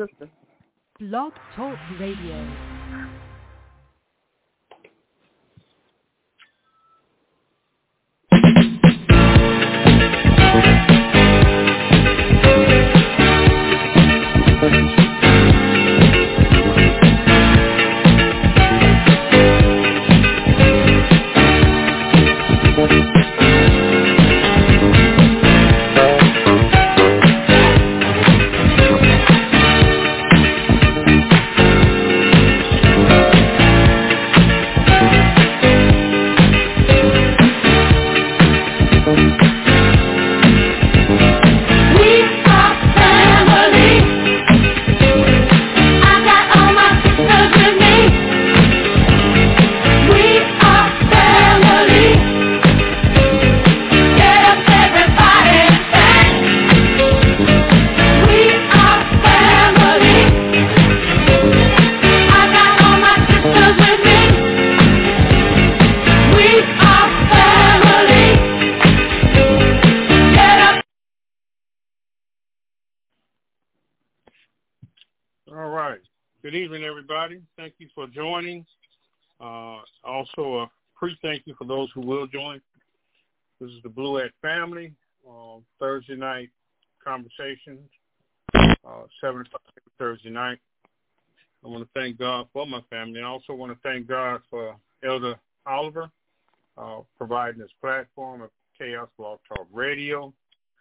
sister. Blog Talk Radio. Good evening, everybody. Thank you for joining. Also, a pre-thank you for those who will join. This is the Bluette family, Thursday night conversations, 7 o'clock Thursday night. I want to thank God for my family. And I also want to thank God for Elder Oliver providing this platform of Chaos Blog Talk Radio.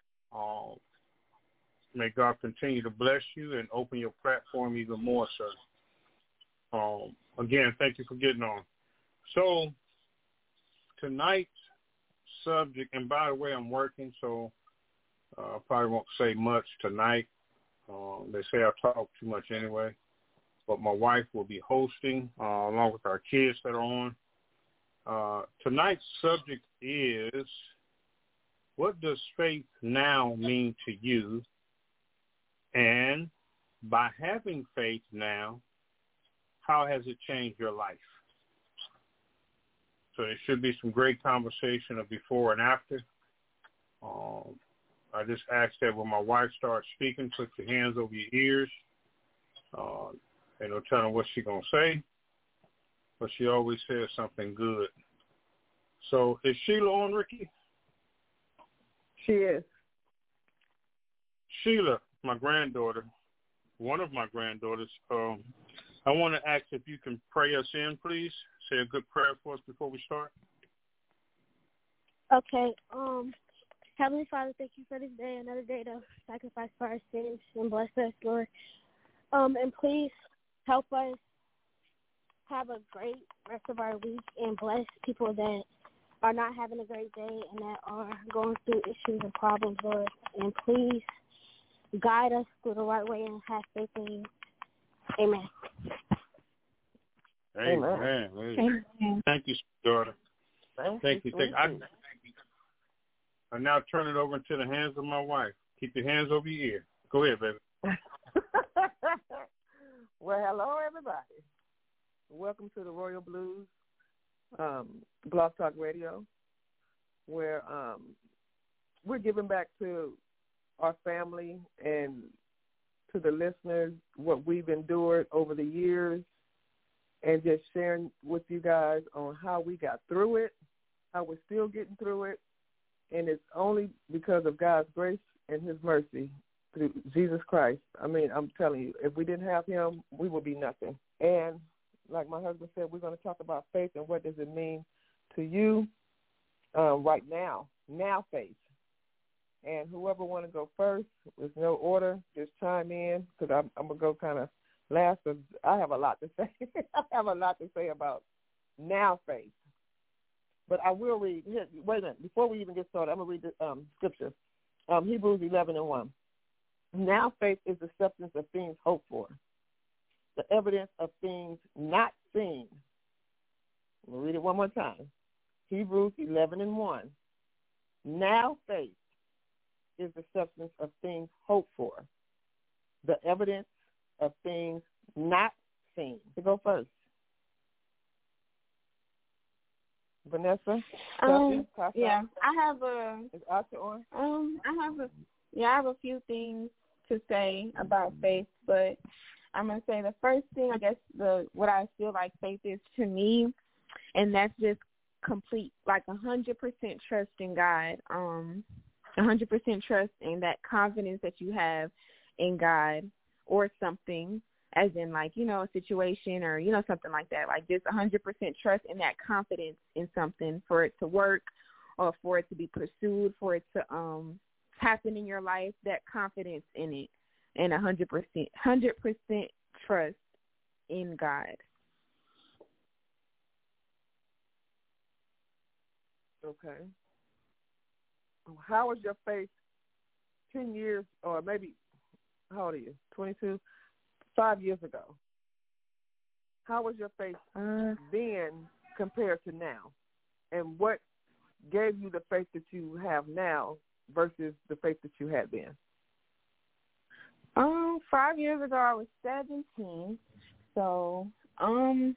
May God continue to bless you and open your platform even more, sir. Again, thank you for getting on. So tonight's subject, and by the way, I'm working, so I probably won't say much tonight. They say I talk too much anyway, but my wife will be hosting along with our kids that are on. Tonight's subject is, what does faith now mean to you? And by having faith now, how has it changed your life? So there should be some great conversation of before and after. I just ask that when my wife starts speaking, put your hands over your ears. And don't tell her what she's going to say, but she always says something good. So is Sheila on, Ricky? She is. Sheila, my granddaughter, one of my granddaughters, I want to ask if you can pray us in, please. Say a good prayer for us before we start. Okay. Heavenly Father, thank you for this day, another day to sacrifice for our sins and bless us, Lord. And please help us have a great rest of our week and bless people that are not having a great day and that are going through issues and problems, Lord. And please guide us through the right way and have faith in you. Amen. Amen. Amen. Thank you, daughter. Thank you. I now turn it over into the hands of my wife. Keep your hands over your ear. Go ahead, baby. Well, hello, everybody. Welcome to the Royal Blues Blog Talk Radio, where we're giving back to our family and to the listeners what we've endured over the years, and just sharing with you guys on how we got through it, how we're still getting through it, and it's only because of God's grace and his mercy through Jesus Christ. I mean, I'm telling you, if we didn't have him, we would be nothing. And like my husband said, we're going to talk about faith and what does it mean to you right now faith. And whoever want to go first, there's no order, just chime in, because I'm going to go kind of last, because I have a lot to say. I have a lot to say about now faith. But I will read, here, wait a minute, before we even get started, I'm going to read the scripture, Hebrews 11:1. Now faith is the substance of things hoped for, the evidence of things not seen. I'm going to read it one more time. Hebrews 11:1. Now faith is the substance of things hoped for, the evidence of things not seen. To go first. Vanessa? Yeah, I have a. Is Asha on? I have a few things to say about faith, but I'm going to say the first thing, I guess, what I feel like faith is to me, and that's just complete, like 100% trust in God, 100% trust in that confidence that you have in God or something, as in like, you know, a situation or, you know, something like that, like just 100% trust in that confidence in something for it to work or for it to be pursued, for it to happen in your life, that confidence in it, and 100% trust in God. Okay. How was your faith 10 years, or maybe, how old are you, 22? 5 years ago? How was your faith then compared to now? And what gave you the faith that you have now versus the faith that you had then? 5 years ago, I was 17. So, I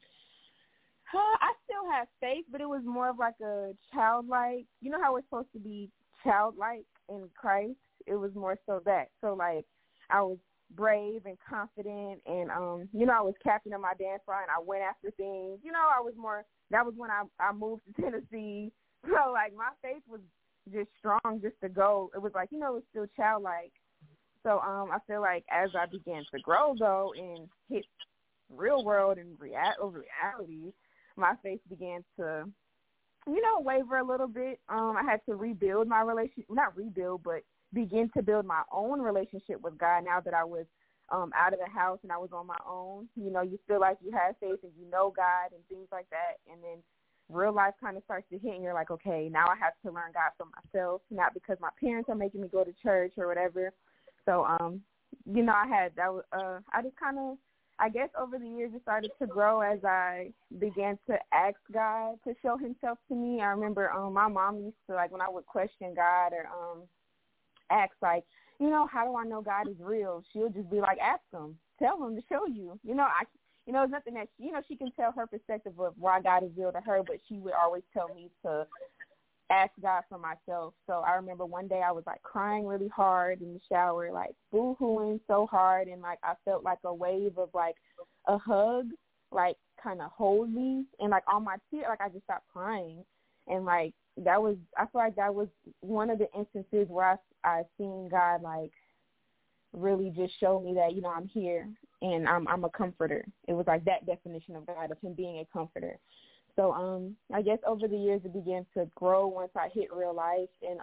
still have faith, but it was more of like a childlike. You know how we're supposed to be childlike in Christ? It was more so that. So, like, I was brave and confident, and, you know, I was captain of my dance line. I went after things. You know, I was more, that was when I moved to Tennessee. So, like, my faith was just strong just to go. It was like, you know, it was still childlike. So I feel like as I began to grow, though, and hit real world and reality, my faith began to, you know, waver a little bit. I had to rebuild my relationship, not rebuild, but begin to build my own relationship with God now that I was out of the house and I was on my own. You know, you feel like you have faith and you know God and things like that, and then real life kind of starts to hit and you're like, okay, now I have to learn God for myself, not because my parents are making me go to church or whatever. So, you know, I just kind of, I guess over the years it started to grow as I began to ask God to show himself to me. I remember my mom used to, like, when I would question God or ask, like, you know, how do I know God is real? She'll just be like, ask him, tell him to show you. You know, it's nothing that, you know, she can tell her perspective of why God is real to her, but she would always tell me to ask God for myself. So I remember one day I was like crying really hard in the shower, like boo-hooing so hard, and like I felt like a wave of like a hug, like kind of hold me, and like all my tears, like I just stopped crying, and like I feel like that was one of the instances where I seen God like really just show me that, you know, I'm here and I'm a comforter. It was like that definition of God, of him being a comforter. So I guess over the years it began to grow once I hit real life, and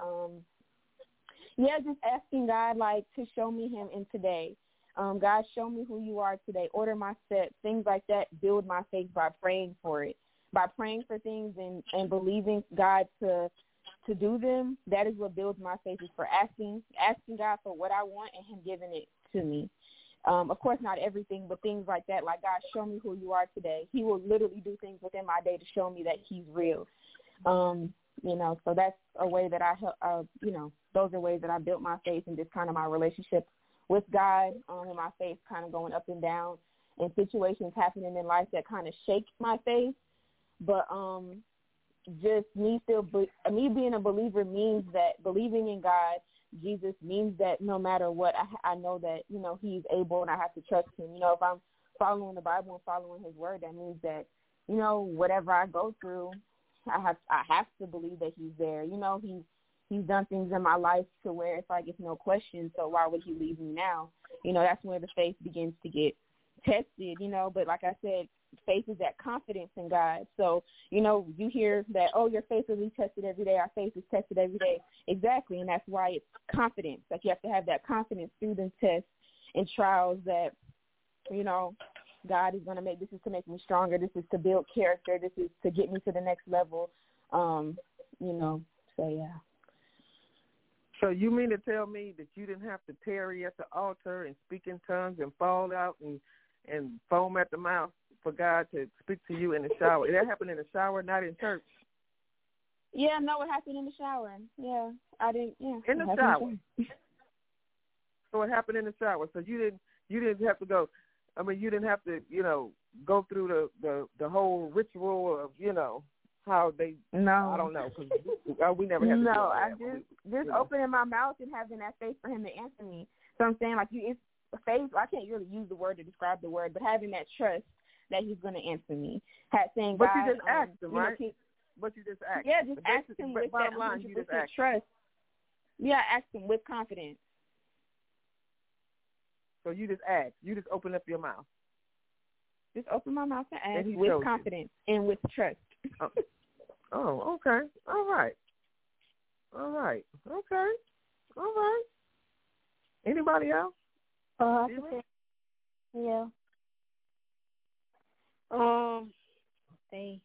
just asking God like to show me him in today. God, show me who you are today. Order my steps, things like that. Build my faith by praying for it, by praying for things and believing God to do them. That is what builds my faith, is for asking God for what I want and him giving it to me. Of course, not everything, but things like that, like, God, show me who you are today. He will literally do things within my day to show me that he's real. You know, so that's a way that you know, those are ways that I built my faith, and just kind of my relationship with God, and my faith kind of going up and down, and situations happening in life that kind of shake my faith. But just me being a believer means that believing in God, Jesus, means that no matter what, I know that, you know, he's able, and I have to trust him. You know, if I'm following the Bible and following his word, that means that, you know, whatever I go through, I have to believe that he's there. You know, he's done things in my life to where it's like, it's no question, so why would he leave me now? You know, that's where the faith begins to get tested, you know. But like I said, faith is that confidence in God. So, you know, you hear that, oh, your faith will be tested every day. Our faith is tested every day. Exactly, and that's why it's confidence. Like, you have to have that confidence through the tests and trials that, you know, God is going to make, this is to make me stronger. This is to build character. This is to get me to the next level. You know, so yeah. So you mean to tell me that you didn't have to tarry at the altar and speak in tongues and fall out and foam at the mouth for God to speak to you in the shower? That happened in the shower, not in church? Yeah, no, it happened in the shower. Yeah, I didn't. Yeah, in the shower. So it happened in the shower. So you didn't have to go. I mean, you didn't have to, you know, go through the whole ritual of, you know, how they. No, I don't know, because we never had to. No, I just opening my mouth and having that faith for him to answer me. So I'm saying, like, it's faith. I can't really use the word to describe the word, but having that trust that he's going to answer me. Saying, but God, you just asked him, right? But you just asked. Yeah, just ask him with that 100% trust. Yeah, ask him with confidence. So you just asked. You just open up your mouth. Just open my mouth and ask with confidence and with trust. Oh, okay. All right. Okay. All right. Anybody else? Yeah. Faith.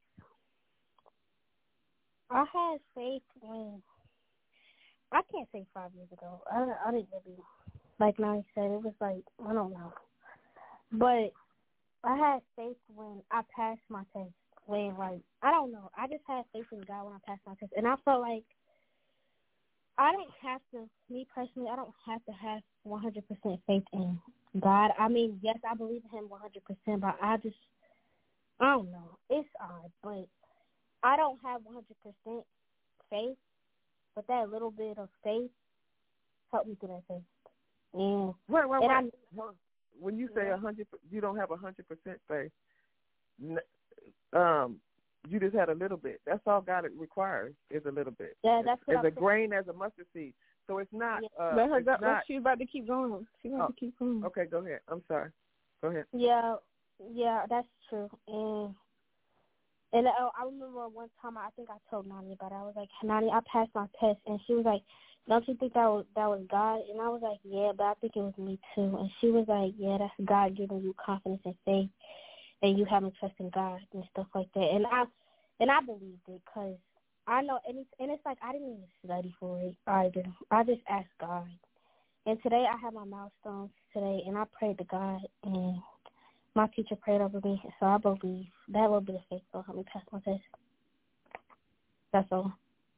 I had faith when I can't say 5 years ago. I didn't really, like Nani said, it was like, I don't know. But I had faith when I passed my test. When, like, I don't know. I just had faith in God when I passed my test. And I felt like I don't have to, me personally, I don't have to have 100% faith in God. I mean, yes, I believe in him 100%, but I don't know. It's odd, but I don't have 100% faith, but that little bit of faith helped me through that faith. And wait. When you say 100, you don't have 100% faith. You just had a little bit. That's all God requires is a little bit. Yeah, that's what as a grain, as a mustard seed. So it's not. Let her go. She's about to keep going. She's about to keep going. Okay, go ahead. I'm sorry. Go ahead. Yeah, that's true. And I remember one time I think I told Nani about it. I was like, Nani, I passed my test, and she was like, don't you think that was God? And I was like, yeah, but I think it was me too. And she was like, yeah, that's God giving you confidence and faith, and you having trust in God and stuff like that. And I believed it because I know, and it's like I didn't even study for it either. I just asked God. And today I had my milestones today, and I prayed to God, and my teacher prayed over me, so I believe that little bit of faith will help me pass my test. That's all.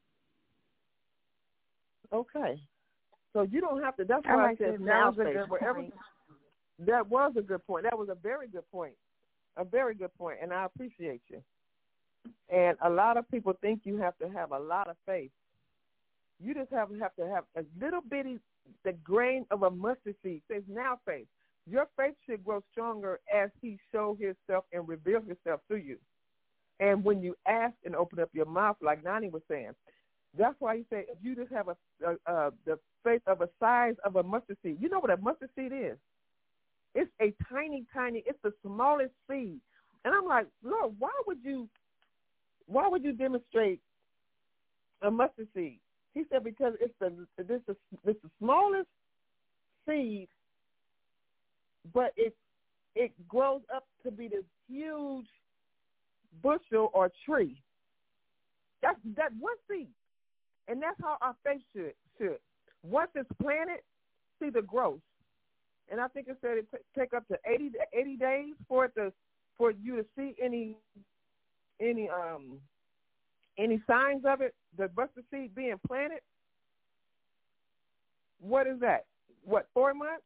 Okay. So you don't have to. That's why I said now faith. That was a good point. That was a very good point. A very good point, and I appreciate you. And a lot of people think you have to have a lot of faith. You just have to have a little bitty, the grain of a mustard seed. It says now faith. Your faith should grow stronger as he shows himself and reveals himself to you. And when you ask and open up your mouth, like Nani was saying, that's why he said if you just have the faith of a size of a mustard seed. You know what a mustard seed is? It's a tiny, it's the smallest seed. And I'm like, Lord, why would you demonstrate a mustard seed? He said because it's the smallest seed, but it grows up to be this huge bushel or tree. That's that one seed. And that's how our faith should. Once it's planted, see the growth. And I think it said it take up to 80 days for you to see any signs of it, the mustard seed being planted. What is that? 4 months?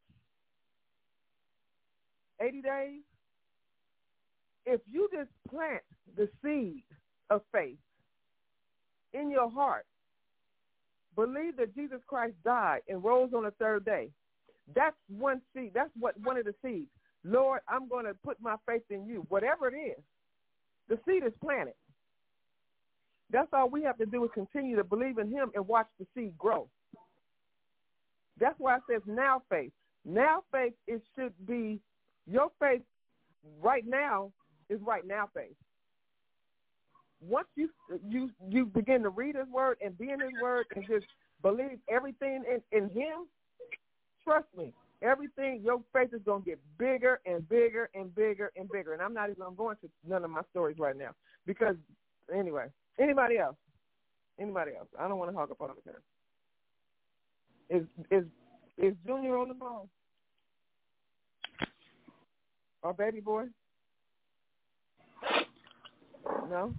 80 days? If you just plant the seed of faith in your heart, believe that Jesus Christ died and rose on the third day, that's one seed. That's one of the seeds. Lord, I'm going to put my faith in you. Whatever it is, the seed is planted. That's all we have to do is continue to believe in him and watch the seed grow. That's why it says now faith. Now faith, it should be your faith right now is right now faith. Once you begin to read his word and be in his word and just believe everything in him, trust me, everything, your faith is going to get bigger and bigger and bigger and bigger. And I'm not even going to none of my stories right now because, anyway, anybody else? I don't want to hog up all the time. Is Junior on the phone? Our baby boy? No?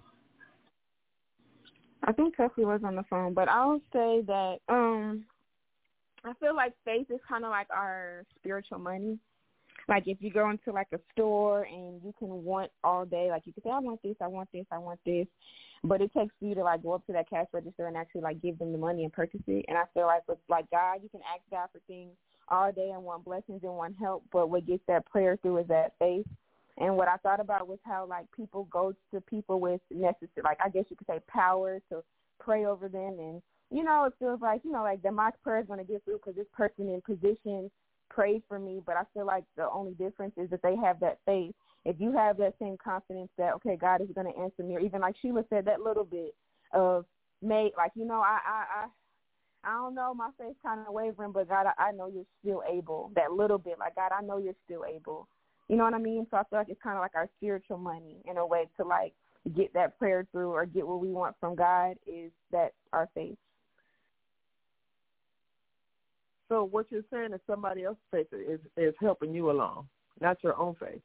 I think Tuffy was on the phone, but I'll say that I feel like faith is kind of like our spiritual money. Like if you go into like a store and you can want all day, like you can say, I want this, I want this, I want this. But it takes you to like go up to that cash register and actually like give them the money and purchase it. And I feel like with like God, you can ask God for things all day and want blessings and want help, but what gets that prayer through is that faith. And what I thought about was how, like, people go to people with necessary, like, I guess you could say power to pray over them. And, you know, it feels like, you know, like that my prayer is going to get through because this person in position prayed for me. But I feel like the only difference is that they have that faith. If you have that same confidence that, okay, God is going to answer me, or even like Sheila said, that little bit of like, you know, I don't know, my faith's kind of wavering, but God, I know you're still able. That little bit, like, God, I know you're still able. You know what I mean? So I feel like it's kind of like our spiritual money in a way to, like, get that prayer through or get what we want from God is that our faith. So what you're saying is somebody else's faith is helping you along, not your own faith.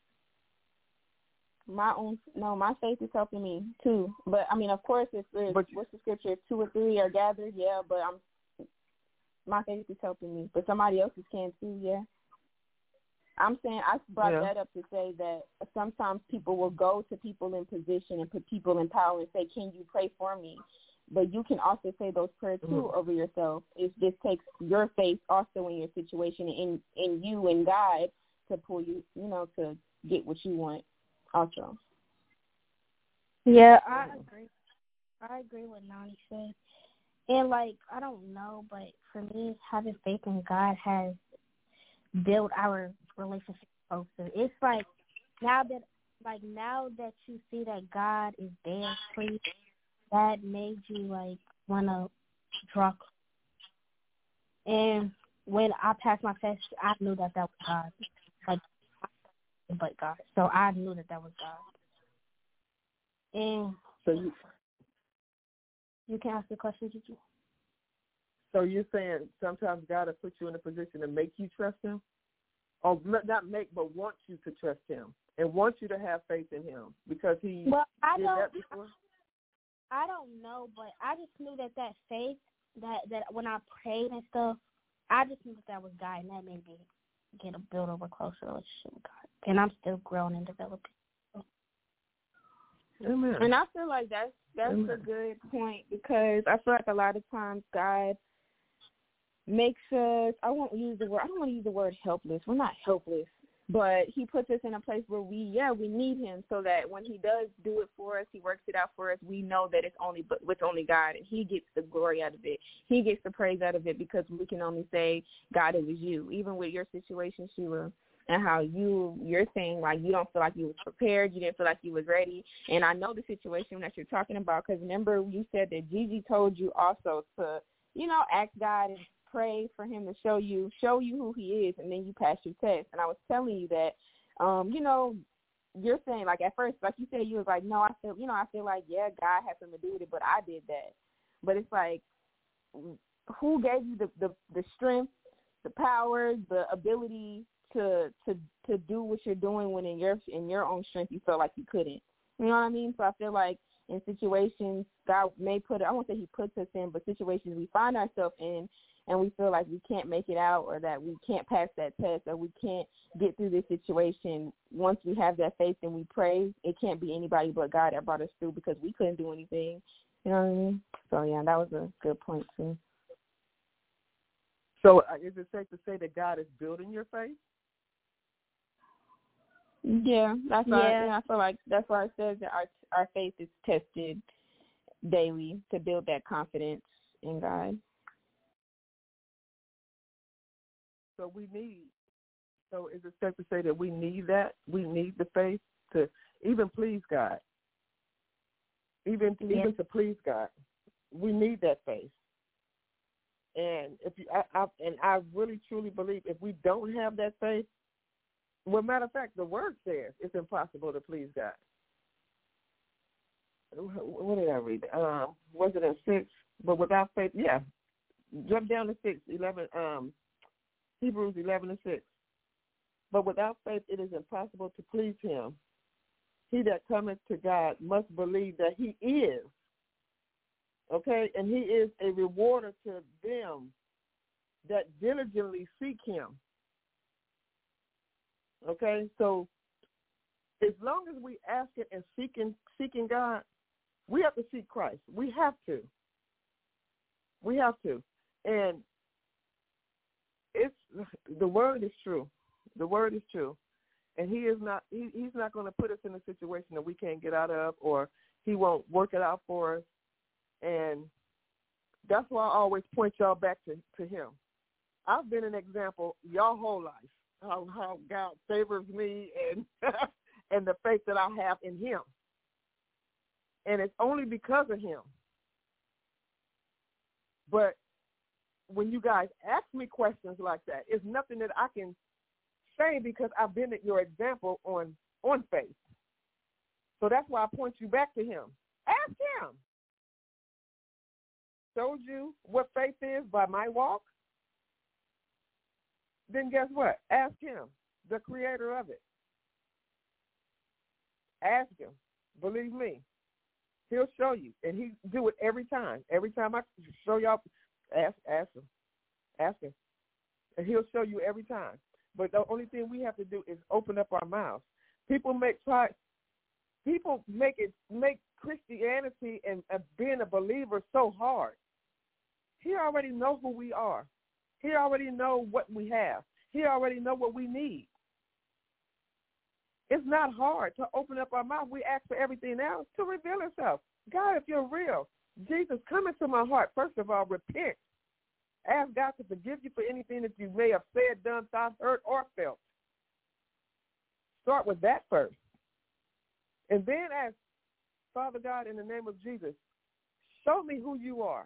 My faith is helping me too. But I mean, of course, what's the scripture? If 2 or 3 are gathered, yeah. But my faith is helping me. But somebody else's can too, yeah. I'm saying I brought that up to say that sometimes people will go to people in position and put people in power and say, "Can you pray for me?" But you can also say those prayers too over yourself. It just takes your faith also in your situation in you and God to pull you, you know, to get what you want. Also. Yeah, I agree. I agree with Nani said. And, like, I don't know, but for me, having faith in God has built our relationship closer. It's like now that you see that God is there for you, that made you, like, want to draw close. And when I passed my test, I knew that was God. Like, but God. So I knew that was God. And so you can ask the question, Gigi. So you're saying sometimes God will put you in a position to make you trust him? Or not make, but want you to trust him and want you to have faith in him because he did that before? I don't know, but I just knew that faith, that when I prayed and stuff, I just knew that was God, and that made me build a closer relationship with God. And I'm still growing and developing. Amen. And I feel like that's a good point because I feel like a lot of times God makes us, I don't want to use the word helpless. We're not helpless, but he puts us in a place where we need him so that when he does do it for us, he works it out for us, we know that it's only God, and he gets the glory out of it. He gets the praise out of it because we can only say, God, it was you. Even with your situation, Sheila, and how you're saying, like, you don't feel like you was prepared, you didn't feel like you was ready. And I know the situation that you're talking about because remember you said that Gigi told you also to, you know, ask God and pray for him to show you who he is, and then you pass your test. And I was telling you that, you know, you're saying, like, at first, like you said, you was like, no, I feel like, yeah, God has something to do with it, but I did that. But it's like, who gave you the strength, the power, the ability to do what you're doing when in your own strength you felt like you couldn't? You know what I mean? So I feel like in situations God may I won't say he puts us in, but situations we find ourselves in and we feel like we can't make it out or that we can't pass that test or we can't get through this situation, once we have that faith and we pray, it can't be anybody but God that brought us through because we couldn't do anything. You know what I mean? So, yeah, that was a good point, too. So is it safe to say that God is building your faith? Yeah, that's why I feel like that's why it says that our faith is tested daily to build that confidence in God. So is it safe to say that we need that? We need the faith to even please God. Even to please God. We need that faith. And I really truly believe if we don't have that faith, well, matter of fact, the word says it's impossible to please God. What did I read? Was it in 6? But without faith, yeah. Jump down to 6, 11. Hebrews 11:6. But without faith, it is impossible to please him. He that cometh to God must believe that he is. Okay, and he is a rewarder to them that diligently seek him. Okay, so as long as we ask it and seeking God, we have to seek Christ. We have to. And it's the word is true. The word is true. And he is not. He's not going to put us in a situation that we can't get out of, or he won't work it out for us. And that's why I always point y'all back to him. I've been an example y'all whole life how God favors me and and the faith that I have in him. And it's only because of him. But when you guys ask me questions like that, it's nothing that I can say because I've been at your example on faith. So that's why I point you back to him. Ask him. Showed you what faith is by my walk. Then guess what? Ask him, the creator of it. Ask him. Believe me. He'll show you. And he do it every time. Every time I show y'all, ask him. Ask him. And he'll show you every time. But the only thing we have to do is open up our mouths. People make Christianity and being a believer so hard. He already knows who we are. He already knows what we have. He already knows what we need. It's not hard to open up our mouth. We ask for everything else to reveal himself. God, if you're real, Jesus, come into my heart. First of all, repent. Ask God to forgive you for anything that you may have said, done, thought, heard, or felt. Start with that first. And then ask, Father God, in the name of Jesus, show me who you are.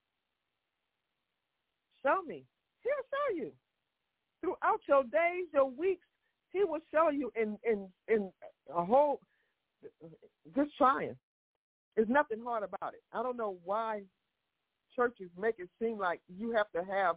Show me. He'll show you. Throughout your days, your weeks, he will show you in a whole, just trying. There's nothing hard about it. I don't know why churches make it seem like you have to have,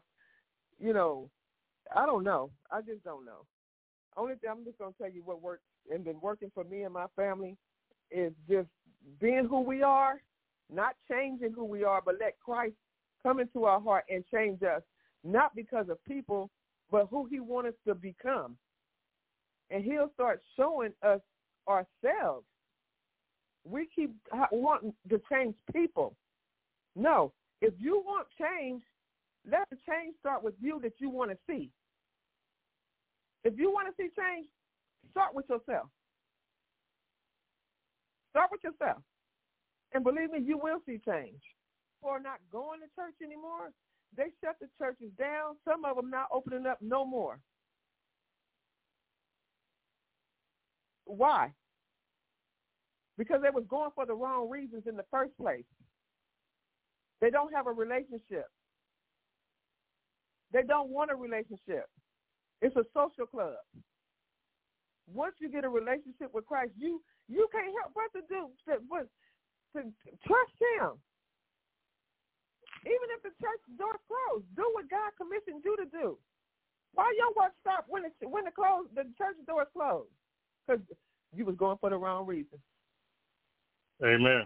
I don't know. I just don't know. Only thing I'm just going to tell you what works and been working for me and my family is just being who we are, not changing who we are, but let Christ come into our heart and change us, not because of people, but who he wants us to become. And he'll start showing us ourselves. We keep wanting to change people. No, if you want change, let the change start with you that you want to see. If you want to see change, start with yourself. Start with yourself. And believe me, you will see change. People are not going to church anymore. They shut the churches down. Some of them not opening up no more. Why? Because they was going for the wrong reasons in the first place. They don't have a relationship. They don't want a relationship. It's a social club. Once you get a relationship with Christ, you can't help but to trust him. Even if the church door's closed, do what God commissioned you to do. Why your work stop when the church door is closed? Because you was going for the wrong reason. Amen.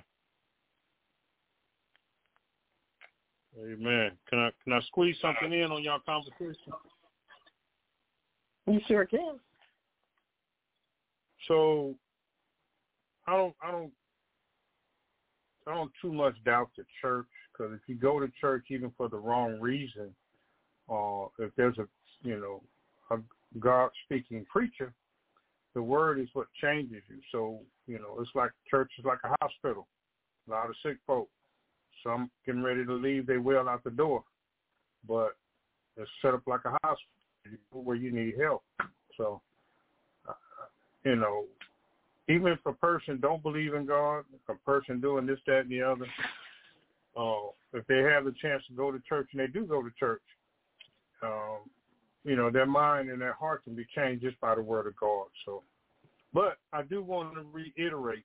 Amen. Can I squeeze something in on y'all conversation? You sure can. So I don't too much doubt the church, because if you go to church even for the wrong reason, if there's a God speaking preacher, the word is what changes you. So it's like church is like a hospital. A lot of sick folk. Some getting ready to leave their well out the door, but it's set up like a hospital where you need help. So, even if a person don't believe in God, a person doing this, that, and the other, if they have the chance to go to church, and they do go to church, their mind and their heart can be changed just by the word of God. So, but I do want to reiterate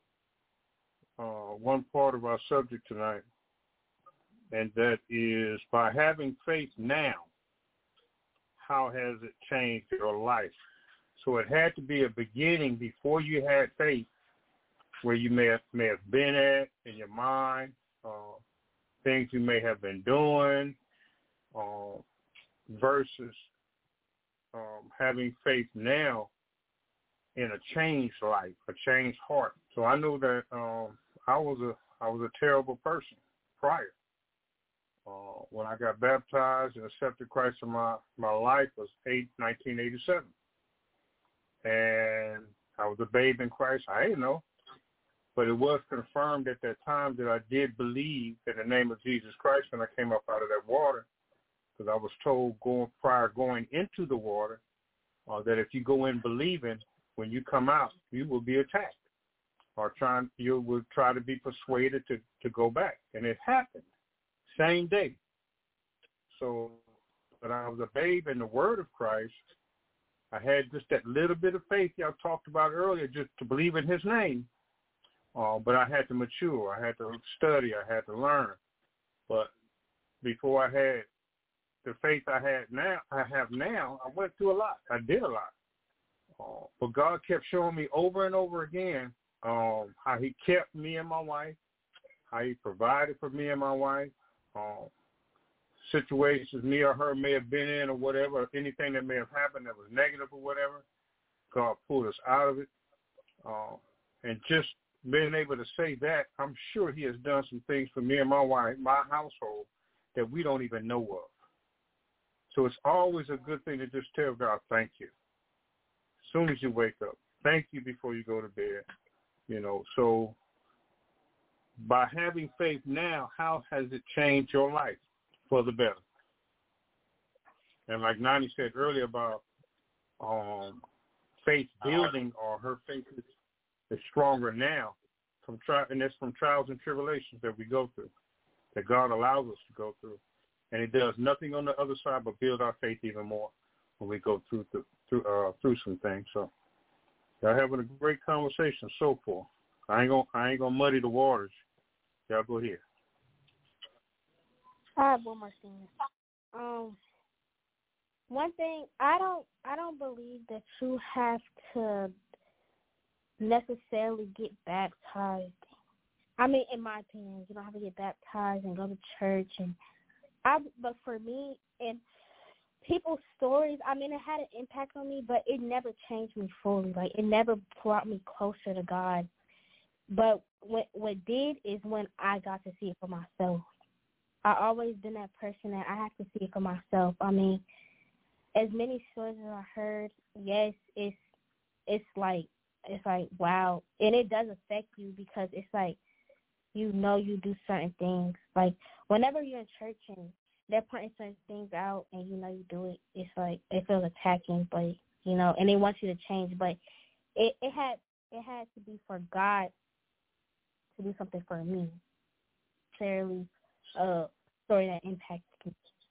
one part of our subject tonight, and that is, by having faith now, how has it changed your life? So it had to be a beginning before you had faith, where you may have been at in your mind, things you may have been doing, versus having faith now in a changed life, a changed heart. So I know that I was a terrible person prior. When I got baptized and accepted Christ in my life was 1987. And I was a babe in Christ. I didn't know. But it was confirmed at that time that I did believe in the name of Jesus Christ when I came up out of that water, because I was told going into the water that if you go in believing, when you come out, you will be attacked, or you will try to be persuaded to go back. And it happened, same day. So, when I was a babe in the Word of Christ, I had just that little bit of faith y'all talked about earlier, just to believe in His name. But I had to mature. I had to study. I had to learn. But before I had the faith I have now, I went through a lot. I did a lot. But God kept showing me over and over again how He kept me and my wife, how He provided for me and my wife, situations me or her may have been in or whatever, anything that may have happened that was negative or whatever, God pulled us out of it. And just being able to say that, I'm sure He has done some things for me and my wife, my household, that we don't even know of. So it's always a good thing to just tell God, thank you. As soon as you wake up, thank you before you go to bed. So by having faith now, how has it changed your life for the better? And like Nani said earlier about faith building, or her faith is stronger now, and that's from trials and tribulations that we go through, that God allows us to go through. And it does nothing on the other side but build our faith even more when we go through some things. So y'all having a great conversation so far. I ain't gonna muddy the waters. Y'all go ahead. I have one more thing. One thing, I don't believe that you have to necessarily get baptized. I mean, in my opinion, you don't have to get baptized and go to church. But for me, and people's stories, I mean, it had an impact on me, but it never changed me fully. Like, it never brought me closer to God. But what did is when I got to see it for myself. I always been that person that I have to see it for myself. I mean, as many stories as I heard, yes, it's like wow, and it does affect you, because it's like you do certain things. Like whenever you're in church and they're pointing certain things out and you do it, it's like it feels attacking, but and they want you to change. But it had to be for God to do something for me. Clearly, story that impacted me.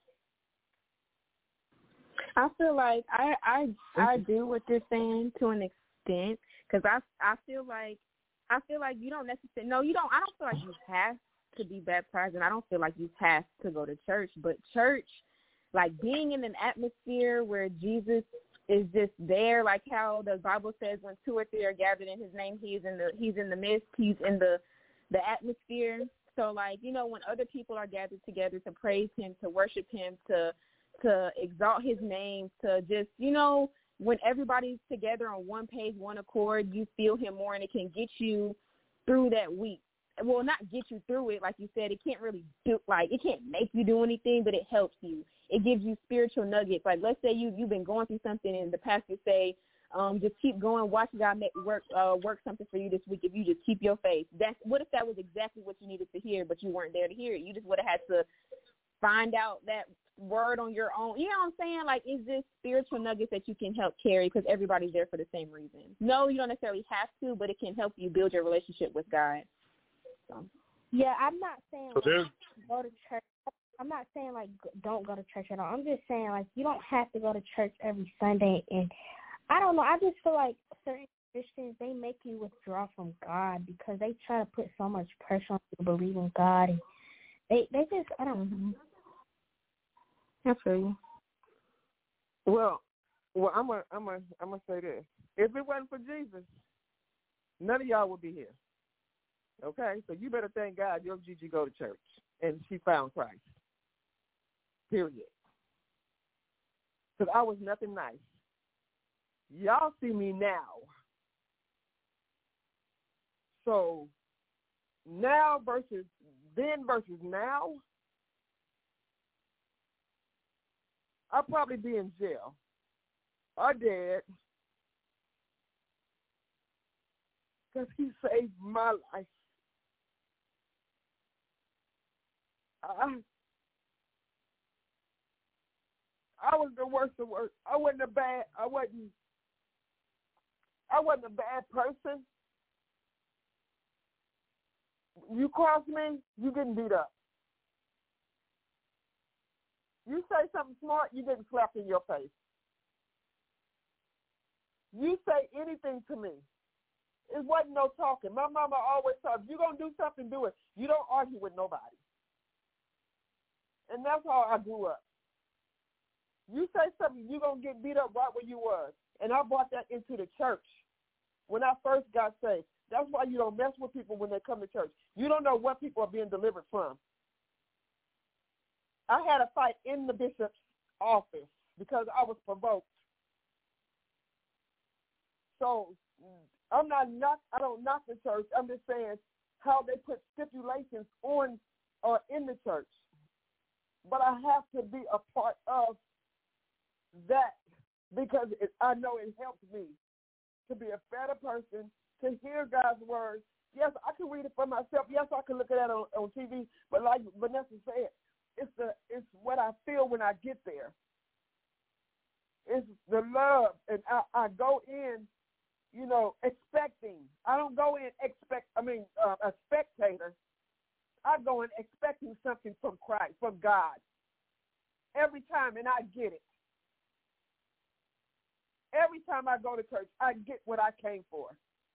I feel like I do what you're saying to an extent, because I feel like you don't necessarily. No, you don't. I don't feel like you have to be baptized, and I don't feel like you have to go to church. But church, like being in an atmosphere where Jesus is just there, like how the Bible says, when 2 or 3 are gathered in His name, He's in the midst. He's in the atmosphere. So like when other people are gathered together to praise Him, to worship Him, to exalt His name, to just when everybody's together on one page, one accord, you feel Him more, and it can get you through that week. Well, not get you through it, like you said. It can't really it can't make you do anything, but it helps you. It gives you spiritual nuggets. Like let's say you've been going through something, and the pastor say, just keep going, watch God work something for you this week if you just keep your faith. What if that was exactly what you needed to hear, but you weren't there to hear it? You just would have had to find out that word on your own. You know what I'm saying? Like, it's just spiritual nuggets that you can help carry, because everybody's there for the same reason. No, you don't necessarily have to, but it can help you build your relationship with God. So. Yeah, I'm not saying go to church. I'm not saying like don't go to church at all. I'm just saying like you don't have to go to church every Sunday. And I don't know. I just feel like certain Christians, they make you withdraw from God because they try to put so much pressure on you to believe in God. And they just, I don't know. I feel you. Well, I'm gonna say this. If it wasn't for Jesus, none of y'all would be here. Okay, so you better thank God your Gigi go to church and she found Christ. Period. Because I was nothing nice. Y'all see me now. So now versus then versus now, I'll probably be in jail or dead because he saved my life. I was the worst of worst. I wasn't a bad person. You cross me, you getting beat up. You say something smart, you getting slapped in your face. You say anything to me. It wasn't no talking. My mama always said, if you're going to do something, do it. You don't argue with nobody. And that's how I grew up. You say something, you're going to get beat up right where you was. And I brought that into the church when I first got saved. That's why you don't mess with people when they come to church. You don't know what people are being delivered from. I had a fight in the bishop's office because I was provoked. So I don't knock the church. I'm just saying how they put stipulations on or in the church. But I have to be a part of that because I know it helps me to be a better person, to hear God's word. Yes, I can read it for myself. Yes, I can look at it on TV. But like Vanessa said, it's what I feel when I get there. It's the love, and I go in, expecting. I don't go in a spectator. I go in expecting something from Christ, from God, every time, and I get it. Every time I go to church, I get what I came for.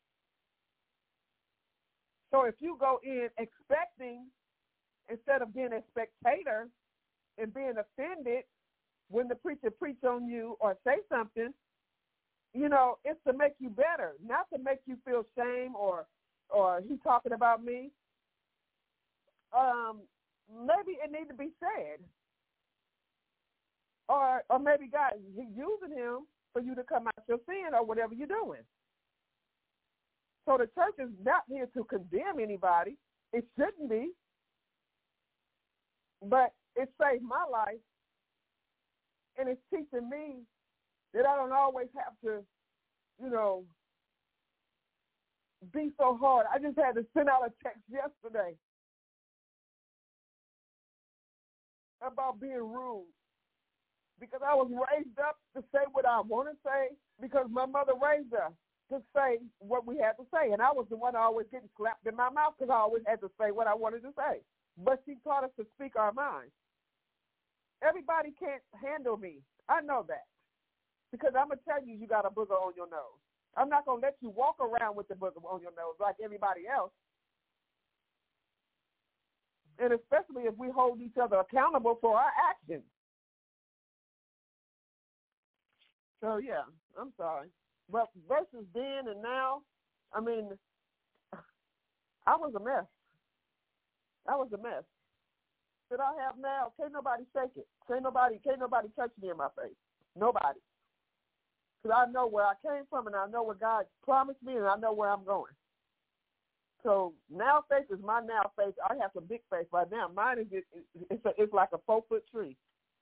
So if you go in expecting, instead of being a spectator and being offended when the preacher preaches on you or say something, it's to make you better, not to make you feel shame or he talking about me. Maybe it needs to be said. Or maybe God is using him for you to come out your sin or whatever you're doing. So the church is not here to condemn anybody. It shouldn't be. But it saved my life, and it's teaching me that I don't always have to, be so hard. I just had to send out a text yesterday about being rude because I was raised up to say what I want to say because my mother raised us to say what we had to say, and I was the one always getting slapped in my mouth because I always had to say what I wanted to say. But she taught us to speak our minds. Everybody can't handle me. I know that. Because I'm going to tell you, you got a booger on your nose. I'm not going to let you walk around with the booger on your nose like everybody else. And especially if we hold each other accountable for our actions. So, yeah, I'm sorry. But versus then and now, I was a mess. I was a mess. That I have now, can't nobody shake it. Can't nobody touch me in my face. Nobody. Because I know where I came from and I know what God promised me and I know where I'm going. So now faith is my now faith. I have some big faith right now. Mine is it's like a 4-foot tree.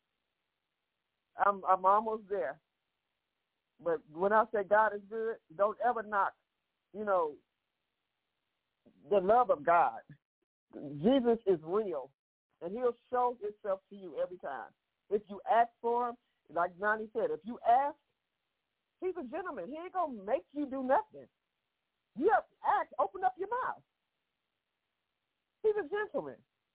I'm almost there. But when I say God is good, don't ever knock, the love of God. Jesus is real, and he'll show himself to you every time. If you ask for him, like Johnny said, if you ask, he's a gentleman. He ain't going to make you do nothing. You have to ask, open up your mouth. He's a gentleman.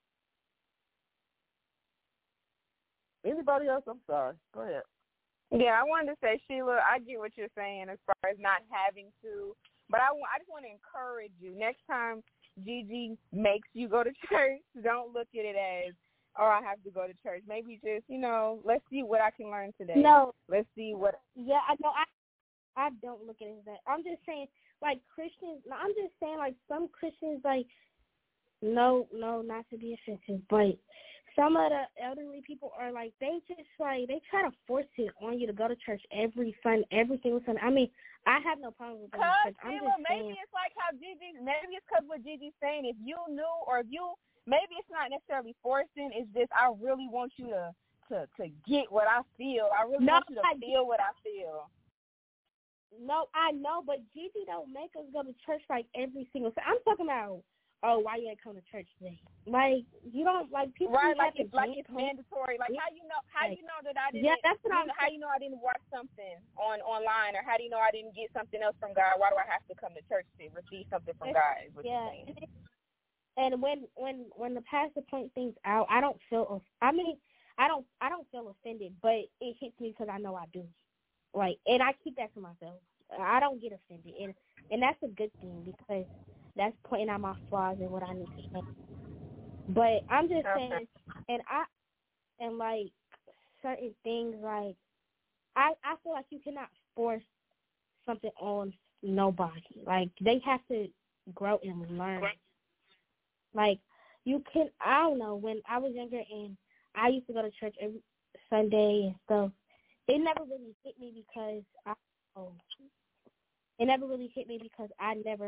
Anybody else? I'm sorry. Go ahead. Yeah, I wanted to say, Sheila, I get what you're saying as far as not having to, but I just want to encourage you. Next time Gigi makes you go to church, don't look at it as, I have to go to church. Maybe just, let's see what I can learn today. No. Let's see what. Yeah, I know. I don't look at it as that. I'm just saying, like, Christians, I'm just saying, like, some Christians, like, no, not to be offensive, but some of the elderly people are like, they just, like, they try to force it on you to go to church every single Sunday. I have no problem with going to church. I'm just maybe saying. It's like how maybe it's because what Gigi's saying, if you knew or if you, maybe it's not necessarily forcing, it's just I really want you to to get what I feel. I really want you to feel what I feel. No, I know, but Gigi don't make us go to church like every single time. I'm talking about, why you ain't come to church today? Like, you don't, like, people right, like it's mandatory. Like, how you know that I didn't, that's what how you know I didn't watch something online, or how do you know I didn't get something else from God? Why do I have to come to church to receive something from God? Is what you're saying. And when the pastor points things out, I don't feel offended, but it hits me because I know I do. Like, and I keep that to myself. I don't get offended, and that's a good thing because that's pointing out my flaws and what I need to change. But I'm just saying, and like certain things, like I feel like you cannot force something on nobody. Like, they have to grow and learn. Like, you can, I don't know, when I was younger and I used to go to church every Sunday and stuff, it never really hit me because I never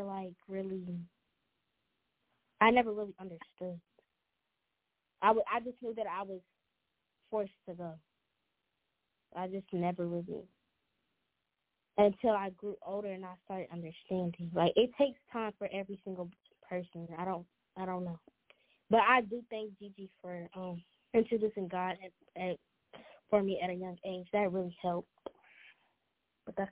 really understood. I just knew that I was forced to go. I just never really, until I grew older and I started understanding. Like, it takes time for every single person. I don't know. But I do thank Gigi for introducing God for me at a young age. That really helped. But that's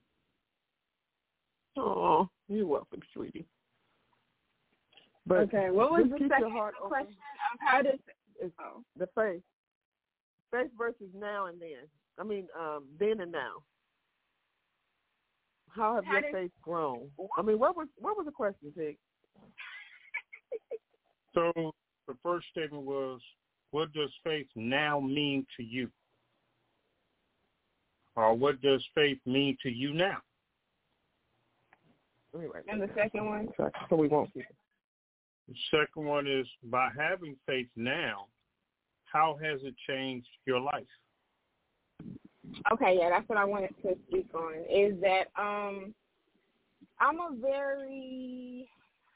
all. Oh, you're welcome, sweetie. But okay, what was the second question? How does the faith versus now and then? I mean, then and now. How have your faith grown? I mean, what was the question, Tig? So the first statement was, what does faith now mean to you? Or what does faith mean to you now? And the second one? So we won't keep it. The second one is, by having faith now, how has it changed your life? Okay, yeah, that's what I wanted to speak on, is that I'm a very,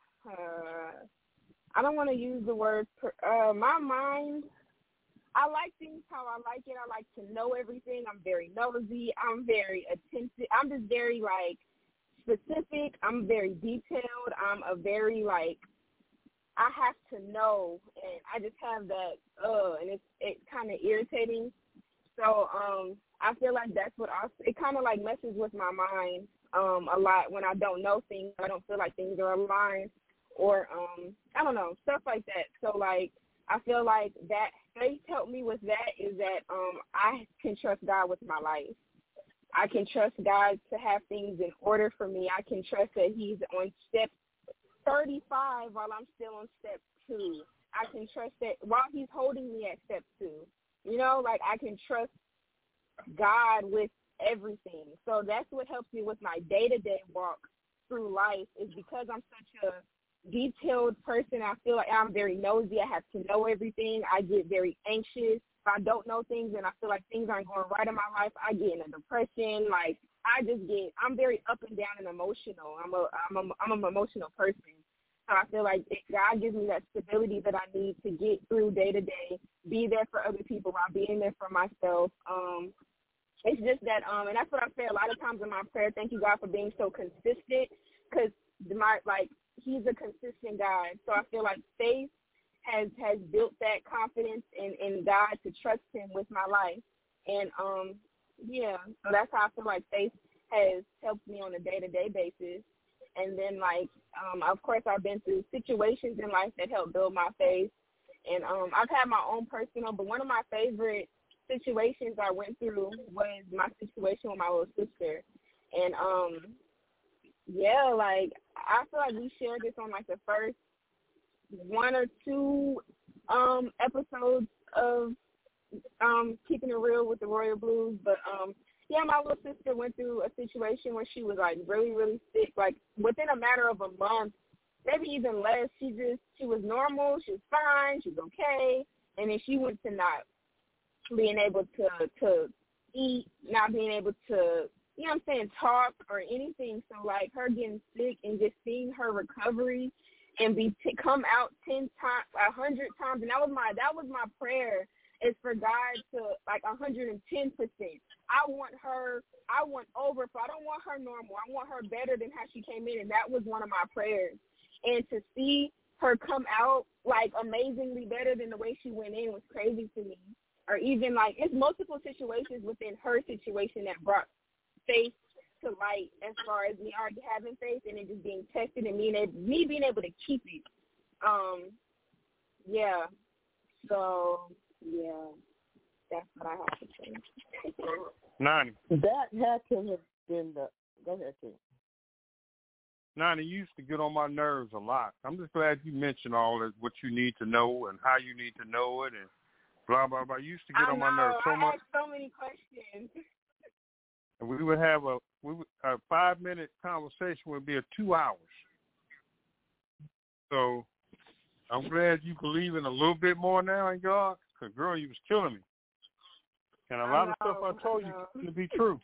I don't want to use the word, my mind, I like things how I like it. I like to know everything. I'm very nosy. I'm very attentive. I'm just very, like, specific. I'm very detailed. I'm a very, like, I have to know, and I just have that, and it's kind of irritating. So I feel like that's what it kind of, like, messes with my mind a lot when I don't know things. I don't feel like things are aligned, or, I don't know, stuff like that. So, like, I feel like that faith helped me with that, is that I can trust God with my life. I can trust God to have things in order for me. I can trust that he's on step 35 while I'm still on step 2. I can trust that while he's holding me at step 2. You know, like, I can trust God with everything. So that's what helps me with my day-to-day walk through life, is because I'm such a detailed person. I feel like I'm very nosy. I have to know everything. I get very anxious. If I don't know things and I feel like things aren't going right in my life, I get in a depression. Like, I'm very up and down and emotional. I'm an emotional person. So I feel like God gives me that stability that I need to get through day to day, be there for other people while being there for myself. It's just that, and that's what I say a lot of times in my prayer. Thank you, God, for being so consistent, because he's a consistent God. So I feel like faith has built that confidence in God to trust him with my life. And, so that's how I feel like faith has helped me on a day-to-day basis. And then, like, of course, I've been through situations in life that helped build my faith. And I've had my own personal, but one of my favorite situations I went through was my situation with my little sister. And, like, I feel like we shared this on, like, the first 1 or 2 episodes of Keeping It Real with the Royal Blues. But, my little sister went through a situation where she was, like, really, really sick. Like, within a matter of a month, maybe even less, she was normal. She was fine. She was okay. And then she went to not being able to eat, not being able to, talk or anything. So, like, her getting sick and just seeing her recovery and come out 10 times, 100 times. And that was my prayer. is for God to, like, 110%. I want over, so I don't want her normal. I want her better than how she came in, and that was one of my prayers. And to see her come out, like, amazingly better than the way she went in was crazy to me. Or even, like, it's multiple situations within her situation that brought faith to light as far as me already having faith and it just being tested and me being able to keep it. Yeah. So, yeah, that's what I have to say. Nani. That had to have been the – go ahead, King. Nani, you used to get on my nerves a lot. I'm just glad you mentioned all that, what you need to know and how you need to know it and blah, blah, blah. You used to get on my nerves so much. I asked so many questions. And we would have a 5-minute conversation would be 2 hours. So I'm glad you believe in a little bit more now in God, because, girl, you was killing me. And a lot of stuff I told you couldn't be true.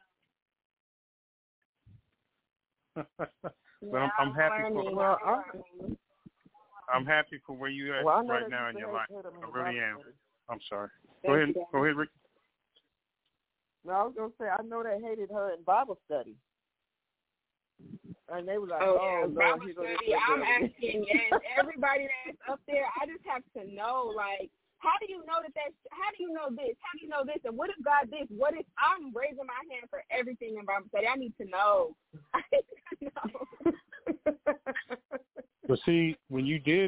But I'm happy for I'm happy for where you're at right now in your life. I really am. I'm sorry. Go ahead, Rick. No, I was going to say, I know they hated her in Bible study. And they were like, Bible study, I'm asking, yes, everybody that's up there, I just have to know, like, how do you know how do you know this? How do you know this? And what if God this? What if I'm raising my hand for everything in Bible study? I need to know. I need to know. But see, when you did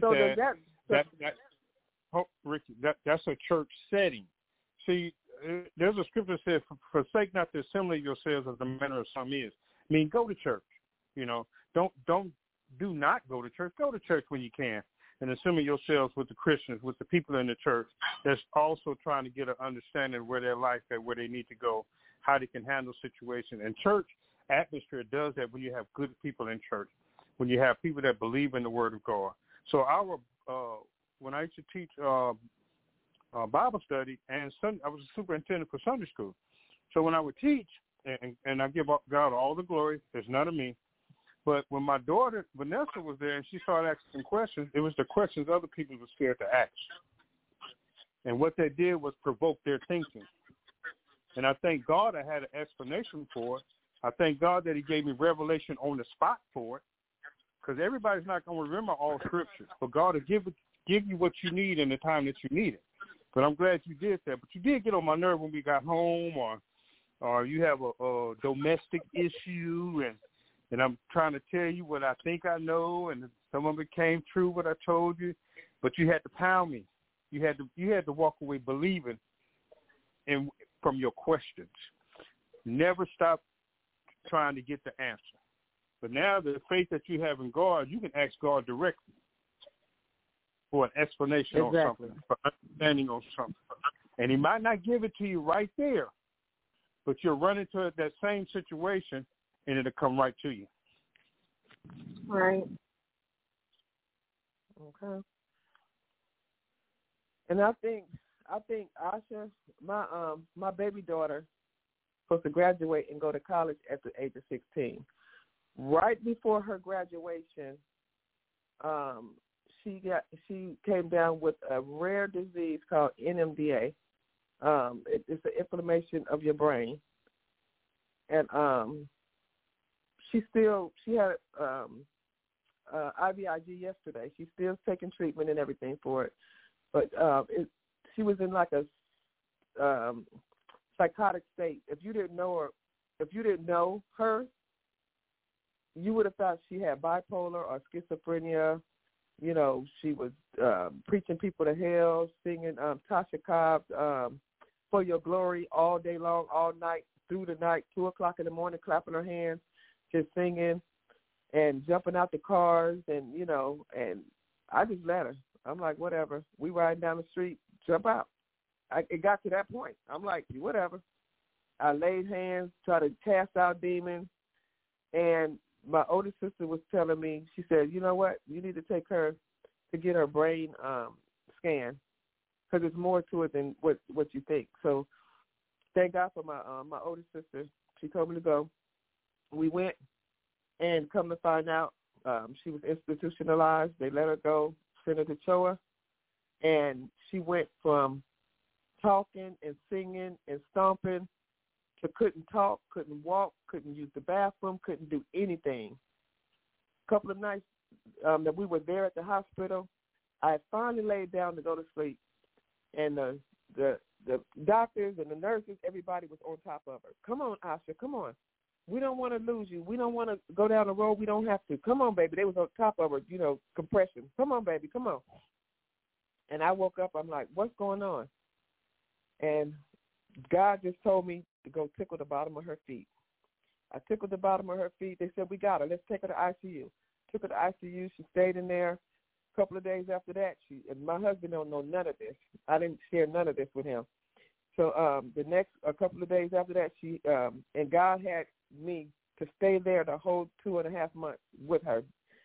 Ricky, that's a church setting. See, there's a scripture that says, forsake not the assembly of yourselves as the manner of some is. I mean, go to church. You know, do not go to church. Go to church when you can, and assemble yourselves with the Christians, with the people in the church that's also trying to get an understanding of where their life at, where they need to go, how they can handle situations. And church atmosphere does that when you have good people in church, when you have people that believe in the Word of God. So when I used to teach Bible study, and I was a superintendent for Sunday school. So when I would teach, and I give God all the glory, it's none of me. But when my daughter, Vanessa, was there and she started asking questions, it was the questions other people were scared to ask. And what they did was provoke their thinking. And I thank God I had an explanation for it. I thank God that he gave me revelation on the spot for it, because everybody's not going to remember all scriptures. But God will give you what you need in the time that you need it. But I'm glad you did that. But you did get on my nerve when we got home, or you have a domestic issue, and I'm trying to tell you what I think I know, and some of it came true what I told you, but you had to pound me. You had to walk away believing from your questions. Never stop trying to get the answer. But now the faith that you have in God, you can ask God directly for an explanation on something, for understanding on something. And he might not give it to you right there, but you'll run into that same situation, and it'll come right to you. Right. Okay. And I think Asha, my baby daughter, supposed to graduate and go to college at the age of 16. Right before her graduation, she came down with a rare disease called NMDA. It's an inflammation of your brain, and she had IVIG yesterday. She's still taking treatment and everything for it, but she was in like a psychotic state. If you didn't know her, you would have thought she had bipolar or schizophrenia. You know, she was preaching people to hell, singing Tasha Cobb's For Your Glory all day long, all night, through the night, 2 o'clock in the morning, clapping her hands, just singing and jumping out the cars, and, you know, and I just let her. I'm like, whatever. We riding down the street, jump out. It got to that point. I'm like, whatever. I laid hands, tried to cast out demons, and my older sister was telling me, she said, you know what, you need to take her to get her brain scan, because there's more to it than what you think. So thank God for my older sister. She told me to go. We went, and come to find out, she was institutionalized. They let her go, sent her to CHOA, and she went from talking and singing and stomping, to couldn't talk, couldn't walk, couldn't use the bathroom, couldn't do anything. A couple of nights that we were there at the hospital, I finally laid down to go to sleep, and the doctors and the nurses, everybody was on top of her. Come on, Asha, come on. We don't want to lose you. We don't want to go down the road. We don't have to. Come on, baby. They was on top of her, compression. Come on, baby, come on. And I woke up. I'm like, what's going on? And God just told me to go tickle the bottom of her feet. I tickled the bottom of her feet. They said, we got her. Let's take her to ICU. Took her to ICU. She stayed in there. A couple of days after that, and my husband don't know none of this. I didn't share none of this with him. So a couple of days after that, she and God had me to stay there the whole 2.5 months with her.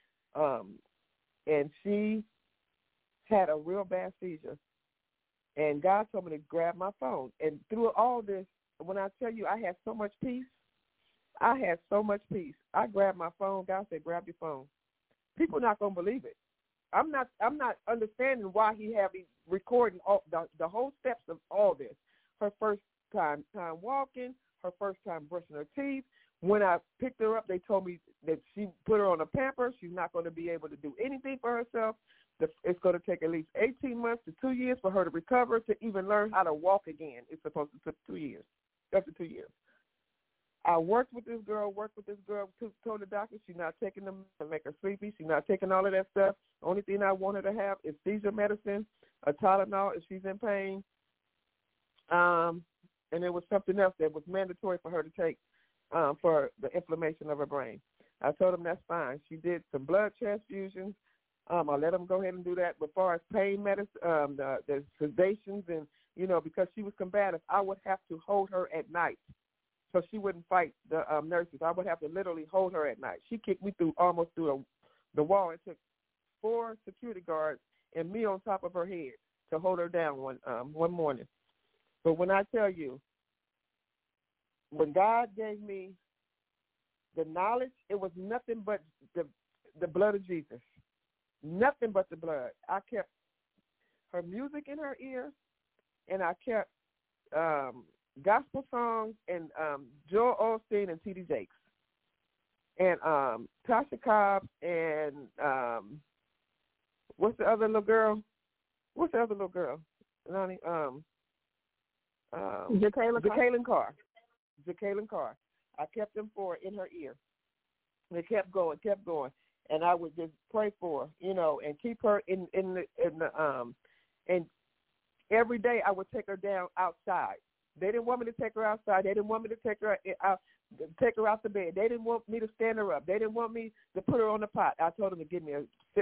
And she had a real bad seizure. And God told me to grab my phone. And through all this, when I tell you I had so much peace, I had so much peace. I grabbed my phone. God said, grab your phone. People are not going to believe it. I'm not understanding why he had me recording all, the whole steps of all this. Her first time walking, her first time brushing her teeth. When I picked her up, they told me that she put her on a pamper. She's not going to be able to do anything for herself. It's going to take at least 18 months to 2 years for her to recover, to even learn how to walk again. It's supposed to take 2 years. After 2 years. I worked with this girl, told the doctor she's not taking them to make her sleepy. She's not taking all of that stuff. The only thing I want her to have is seizure medicine, a Tylenol if she's in pain. And there was something else that was mandatory for her to take for the inflammation of her brain. I told them that's fine. She did some blood transfusions. I let them go ahead and do that. But as far as pain medicine, the sedations, and, because she was combative, I would have to hold her at night so she wouldn't fight the nurses. I would have to literally hold her at night. She kicked me almost through the wall. It took 4 security guards and me on top of her head to hold her down one morning. But when I tell you, when God gave me the knowledge, it was nothing but the blood of Jesus. Nothing but the blood. I kept her music in her ear, and I kept gospel songs and Joel Osteen and T.D. Jakes and Tasha Cobbs and what's the other little girl? Lonnie, Jacqueline Carr. I kept them for in her ear. And it kept going. And I would just pray for her, and keep her in the and every day I would take her down outside. They didn't want me to take her outside. They didn't want me to take her out the bed. They didn't want me to stand her up. They didn't want me to put her on the pot. I told them to give me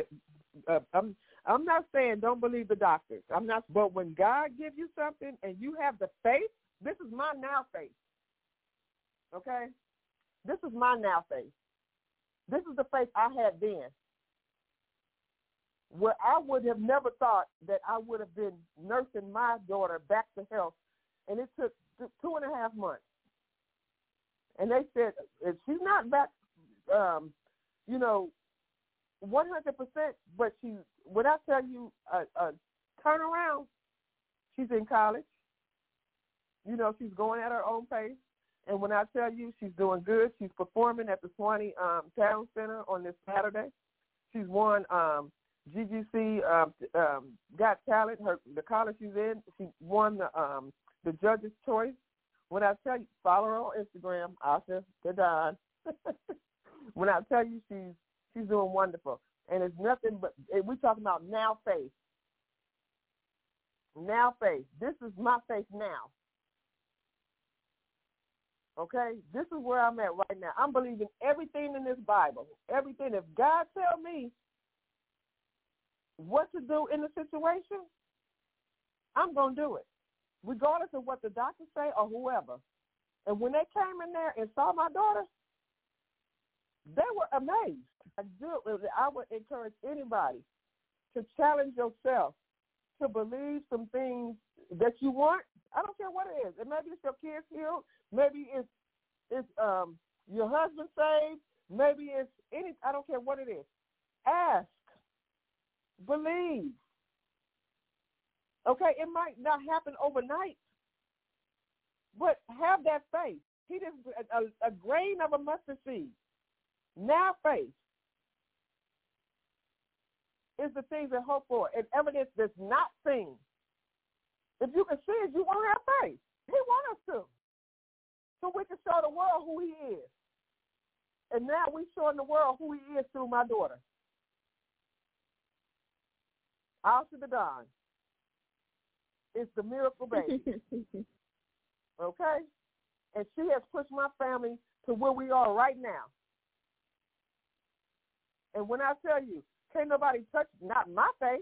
I'm not saying don't believe the doctors. But when God gives you something and you have the faith, this is my now faith. Okay? This is my now faith. This is the faith I had then. Where I would have never thought that I would have been nursing my daughter back to health. And it took 2.5 months. And they said, if she's not back, 100%, but when I tell you a turnaround, she's in college. She's going at her own pace. And when I tell you she's doing good, she's performing at the Swanee Town Center on this Saturday. She's won GGC Got Talent. The college she's in, she won the Judge's Choice. When I tell you, follow her on Instagram, Asha Gadon. When I tell you she's doing wonderful. And it's nothing but, we're talking about now faith. Now faith. This is my faith now. Okay? This is where I'm at right now. I'm believing everything in this Bible. Everything. If God tell me what to do in the situation, I'm going to do it, regardless of what the doctors say or whoever. And when they came in there and saw my daughter, they were amazed. I would encourage anybody to challenge yourself to believe some things that you want. I don't care what it is. And maybe it's your kids healed. Maybe it's your husband saved. Maybe it's I don't care what it is. Ask. Believe. Okay, it might not happen overnight, but have that faith. He just a grain of a mustard seed. Now faith is the things that hope for, and evidence that's not seen. If you can see it, you won't have faith. He wants us to, so we can show the world who he is. And now we're showing the world who he is through my daughter. Alsha Dawn is the miracle baby. Okay? And she has pushed my family to where we are right now. And when I tell you, can't nobody touch, not my faith.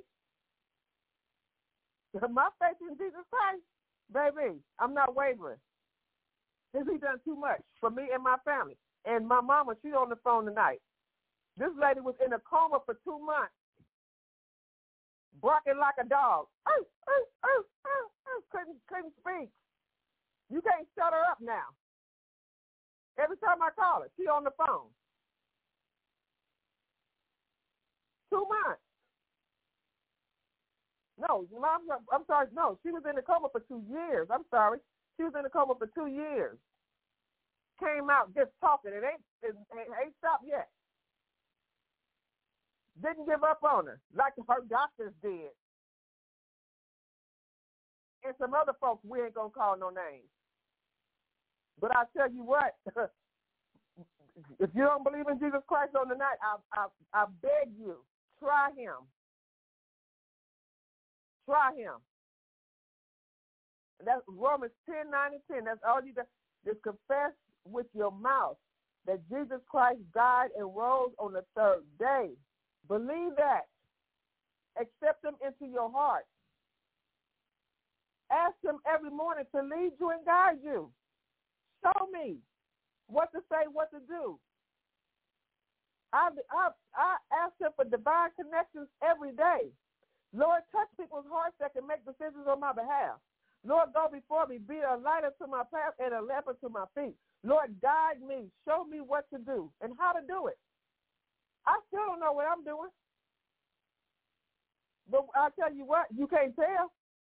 My faith in Jesus Christ, baby, I'm not wavering. Because he done too much for me and my family. And my mama, she's on the phone tonight. This lady was in a coma for 2 months, barking like a dog. Couldn't speak. You can't shut her up now. Every time I call her, she on the phone. 2 months. No, I'm sorry. No, she was in a coma for 2 years. I'm sorry. She was in a coma for 2 years. Came out just talking. It ain't stopped yet. Didn't give up on her like her doctors did. And some other folks we ain't going to call no names. But I tell you what, if you don't believe in Jesus Christ on the night, I beg you, try him. Try him. That's Romans 10, 9, and 10. That's all you got. Just confess with your mouth that Jesus Christ died and rose on the third day. Believe that. Accept him into your heart. Ask him every morning to lead you and guide you. Show me what to say, what to do. I ask him for divine connections every day. Lord, touch people's hearts that can make decisions on my behalf. Lord, go before me, be a light unto my path and a lamp unto my feet. Lord, guide me. Show me what to do and how to do it. I still don't know what I'm doing. But I'll tell you what, you can't tell.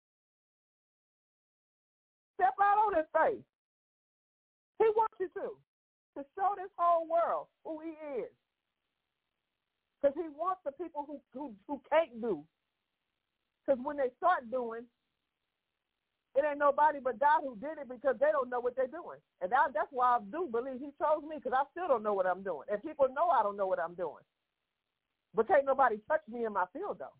Step out on his face. He wants you to show this whole world who he is. Because he wants the people who can't do. Because when they start doing, it ain't nobody but God who did it because they don't know what they're doing. And that's why I do believe he chose me, because I still don't know what I'm doing. And people know I don't know what I'm doing. But can't nobody touch me in my field, though.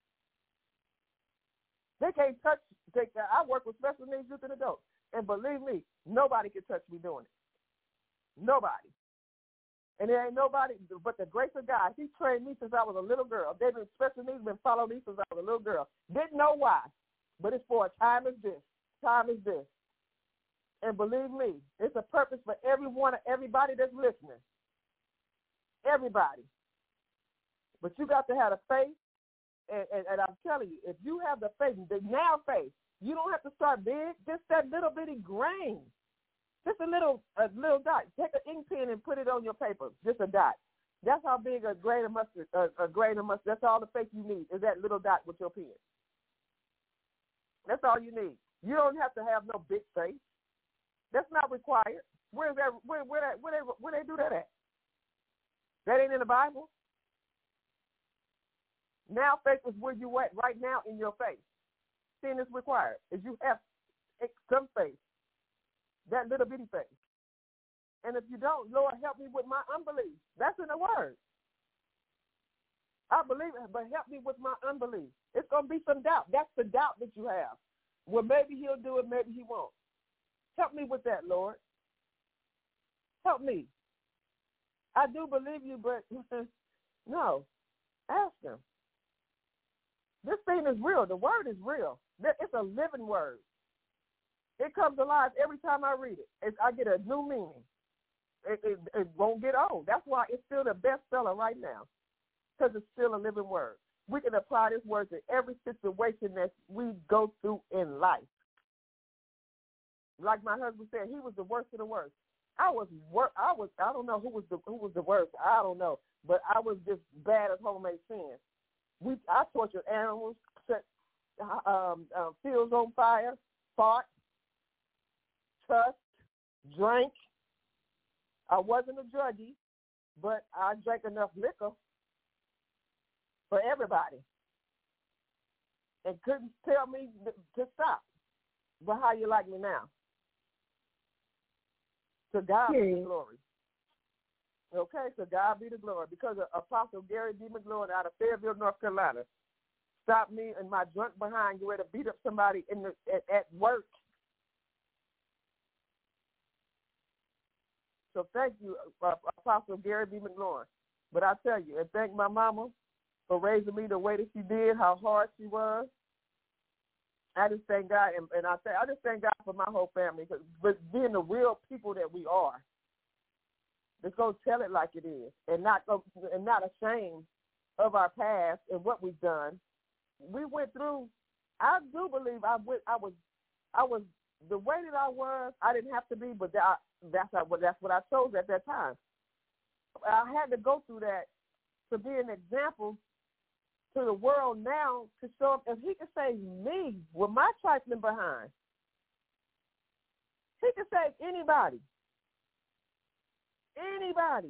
They can't touch. I work with special needs youth and adults. And believe me, nobody can touch me doing it. Nobody. And there ain't nobody but the grace of God. He trained me since I was a little girl. They've been special needs, been following me since I was a little girl. Didn't know why, but it's for a time as this. Time as this. And believe me, it's a purpose for everybody that's listening. Everybody. But you got to have the faith. And I'm telling you, if you have the faith, the now faith, you don't have to start big. Just that little bitty grain. Just a little dot. Take an ink pen and put it on your paper. Just a dot. That's how big a grain of mustard. That's all the faith you need is that little dot with your pen. That's all you need. You don't have to have no big faith. That's not required. Where they do that at? That ain't in the Bible. Now faith is where you at right now in your faith. Sin is required. Is you have some faith. That little bitty faith. And if you don't, Lord, help me with my unbelief. That's in the word. I believe it, but help me with my unbelief. It's going to be some doubt. That's the doubt that you have. Well, maybe he'll do it, maybe he won't. Help me with that, Lord. Help me. I do believe you, but no. Ask him. This thing is real. The word is real. It's a living word. It comes alive every time I read it. I get a new meaning. It won't get old. That's why it's still the bestseller right now, because it's still a living word. We can apply this word to every situation that we go through in life. Like my husband said, he was the worst of the worst. I don't know who was the worst. I don't know, but I was just bad as homemade sin. I tortured animals, fields on fire, fought, cussed, drank. I wasn't a druggie, but I drank enough liquor for everybody and couldn't tell me to stop. But how you like me now? To God be the glory. Okay, to God be the glory. Because Apostle Gary D. McLaurin out of Fayetteville, North Carolina, stopped me in my drunk behind, you to beat up somebody at work. So thank you, Apostle Gary B. McLaurin. But I tell you, and thank my mama for raising me the way that she did, how hard she was. I just thank God, and I just thank God for my whole family, but being the real people that we are. Let's go tell it like it is, and not ashamed of our past and what we've done. We went through. I do believe I was the way that I was. I didn't have to be, but that's what I chose at that time. I had to go through that to be an example to the world now, to show if he can save me with my trifling behind, he can save anybody. Anybody.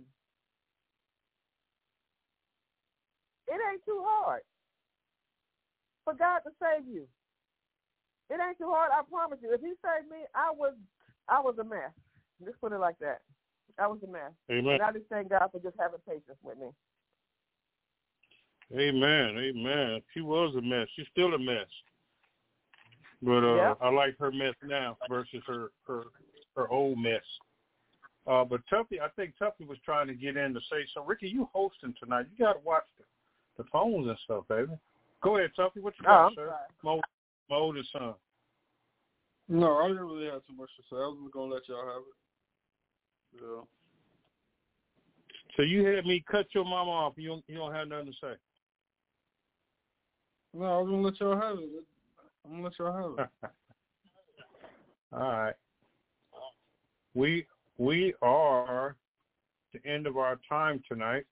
It ain't too hard for God to save you. It ain't too hard, I promise you. If he saved me, I was a mess. Just put it like that. I was a mess. Amen. And I just thank God for just having patience with me. Amen. Amen. She was a mess. She's still a mess. But I like her mess now versus her old mess. But Tuffy, I think Tuffy was trying to get in to say so. Ricky, you hosting tonight. You got to watch the phones and stuff, baby. Go ahead, Tuffy. What you got, sir? Mo the son. No, I didn't really have too much to say. I was just going to let y'all have it. Yeah. So you had me cut your mama off. You don't have nothing to say. No, I was going to let y'all have it. I'm going to let y'all have it. All right. We are at the end of our time tonight.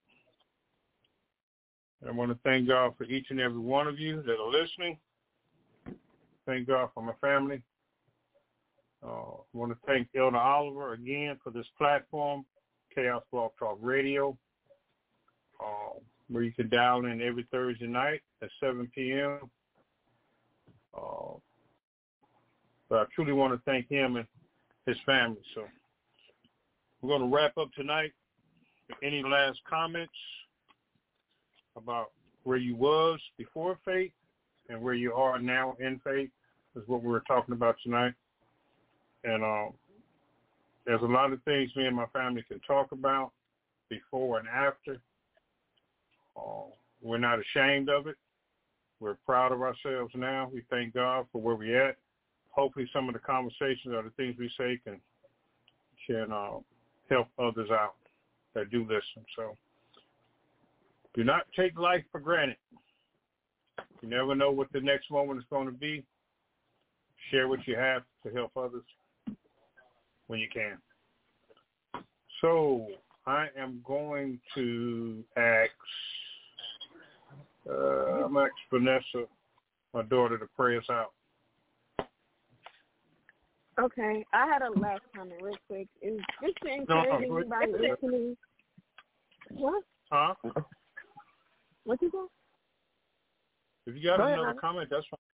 I want to thank God for each and every one of you that are listening. Thank God for my family. I want to thank Elder Oliver again for this platform, Chaos Blog Talk Radio, where you can dial in every Thursday night at 7 p.m. But I truly want to thank him and his family. So we're going to wrap up tonight. Any last comments about where you was before faith and where you are now in faith is what we're talking about tonight. And there's a lot of things me and my family can talk about before and after. We're not ashamed of it. We're proud of ourselves now. We thank God for where we're at. Hopefully some of the conversations or the things we say can help others out that do listen. So do not take life for granted. You never know what the next moment is going to be. Share what you have to help others when you can. So I am going to ask Vanessa, my daughter, to pray us out. Okay, I had a last comment real quick. Is just to encourage anybody listening. What? Huh? What you got? If you got another comment, that's fine.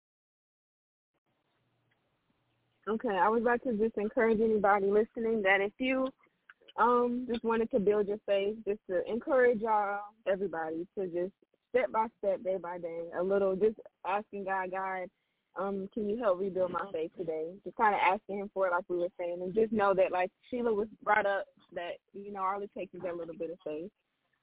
Okay, I was about to just encourage anybody listening that if you just wanted to build your faith, just to encourage everybody to just step by step, day by day, a little, just asking God, can you help rebuild my faith today? Just kind of asking him for it like we were saying, and just know that, like Sheila was brought up, that, all it takes is that little bit of faith.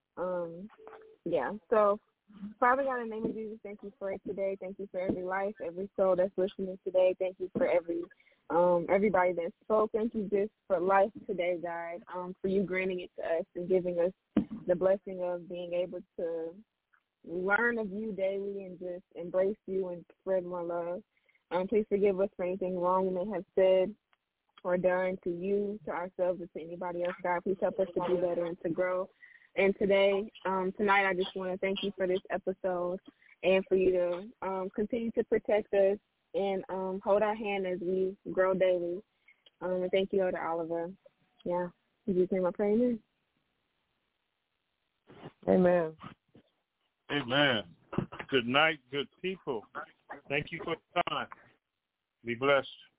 So Father God, in the name of Jesus, thank you for it today. Thank you for every life, every soul that's listening today. Thank you for everybody that spoke. Thank you just for life today, God, for you granting it to us and giving us the blessing of being able to learn of you daily and just embrace you and spread more love. Please forgive us for anything wrong we may have said or done to you, to ourselves, or to anybody else, God. Please help us to do better and to grow. And tonight, I just want to thank you for this episode. and for you to continue to protect us and hold our hand as we grow daily. And thank you, Elder Oliver. Yeah, in Jesus' name I pray, amen. Amen. Amen. Good night, good people. Thank you for the time. Be blessed.